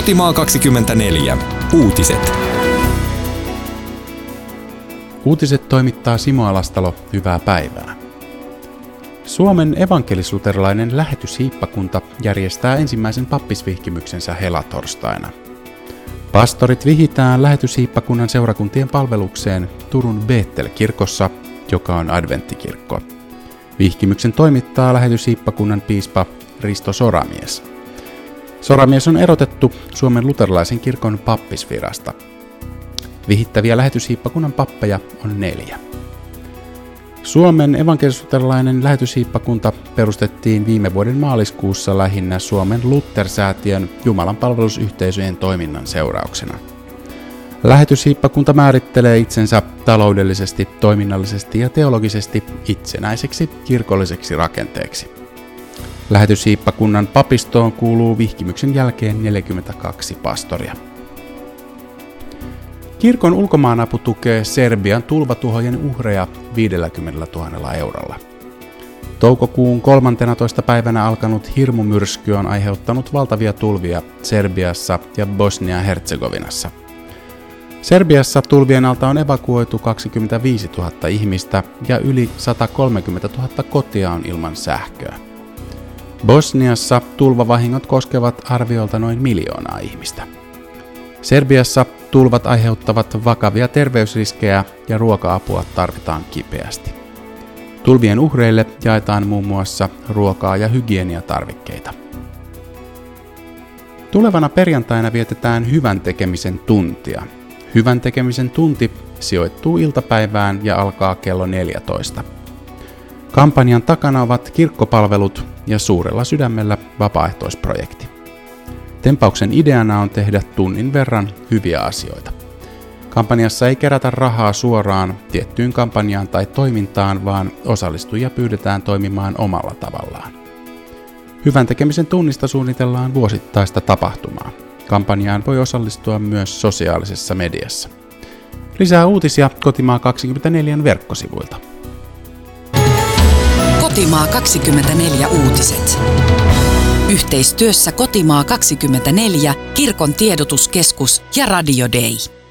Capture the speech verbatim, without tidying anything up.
Kotimaa kaksikymmentäneljä. Uutiset. Uutiset toimittaa Simo Alastalo. Hyvää päivää. Suomen evankelis-luterilainen lähetyshiippakunta järjestää ensimmäisen pappisvihkimyksensä helatorstaina. Pastorit vihitään lähetyshiippakunnan seurakuntien palvelukseen Turun Betel-kirkossa, joka on adventtikirkko. Vihkimyksen toimittaa lähetyshiippakunnan piispa Risto Soramies. Soramies on erotettu Suomen luterilaisen kirkon pappisvirasta. Vihittäviä lähetyshiippakunnan pappeja on neljä. Suomen evankelis-luterilainen lähetyshiippakunta perustettiin viime vuoden maaliskuussa lähinnä Suomen Luther-säätiön jumalanpalvelusyhteisöjen toiminnan seurauksena. Lähetyshiippakunta määrittelee itsensä taloudellisesti, toiminnallisesti ja teologisesti itsenäiseksi kirkolliseksi rakenteeksi. Lähetyshiippakunnan papistoon kuuluu vihkimyksen jälkeen neljäkymmentäkaksi pastoria. Kirkon ulkomaanapu tukee Serbian tulvatuhojen uhreja viidelläkymmenellätuhannella eurolla. Toukokuun kolmanteenatoista päivänä alkanut hirmumyrsky on aiheuttanut valtavia tulvia Serbiassa ja Bosnia-Herzegovinassa. Serbiassa tulvien alta on evakuoitu kaksikymmentäviisituhatta ihmistä ja yli satakolmekymmentätuhatta kotia on ilman sähköä. Bosniassa tulvavahingot koskevat arviolta noin miljoonaa ihmistä. Serbiassa tulvat aiheuttavat vakavia terveysriskejä ja ruoka-apua tarvitaan kipeästi. Tulvien uhreille jaetaan muun muassa ruokaa ja hygieniatarvikkeita. Tulevana perjantaina vietetään hyvän tekemisen tuntia. Hyvän tekemisen tunti sijoittuu iltapäivään ja alkaa kello neljätoista. Kampanjan takana ovat kirkkopalvelut ja Suurella sydämellä vapaaehtoisprojekti. Tempauksen ideana on tehdä tunnin verran hyviä asioita. Kampanjassa ei kerätä rahaa suoraan tiettyyn kampanjaan tai toimintaan, vaan osallistujia pyydetään toimimaan omalla tavallaan. Hyvän tekemisen tunnista suunnitellaan vuosittaista tapahtumaa. Kampanjaan voi osallistua myös sosiaalisessa mediassa. Lisää uutisia Kotimaa kaksikymmentäneljä verkkosivuilta. Kotimaa kaksikymmentäneljä uutiset. Yhteistyössä Kotimaa kaksikymmentäneljä, Kirkon tiedotuskeskus ja Radio Day.